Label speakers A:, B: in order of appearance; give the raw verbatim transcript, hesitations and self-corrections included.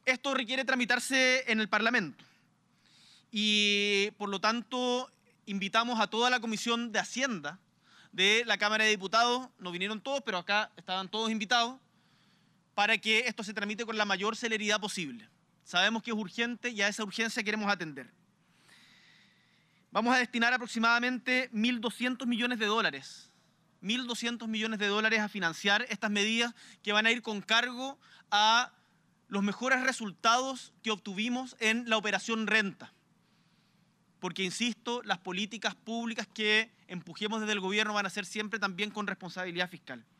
A: Esto requiere tramitarse en el Parlamento y, por lo tanto, invitamos a toda la Comisión de Hacienda de la Cámara de Diputados, no vinieron todos, pero acá estaban todos invitados, para que esto se tramite con la mayor celeridad posible. Sabemos que es urgente y a esa urgencia queremos atender. Vamos a destinar aproximadamente mil doscientos millones de dólares, mil doscientos millones de dólares a financiar estas medidas que van a ir con cargo a los mejores resultados que obtuvimos en la operación renta. Porque, insisto, las políticas públicas que empujemos desde el gobierno van a ser siempre también con responsabilidad fiscal.